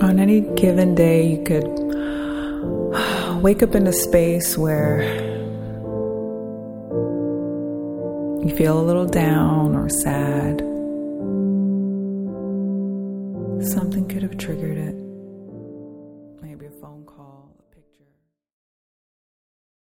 on any given day, you could wake up in a space where you feel a little down or sad. Something could have triggered it.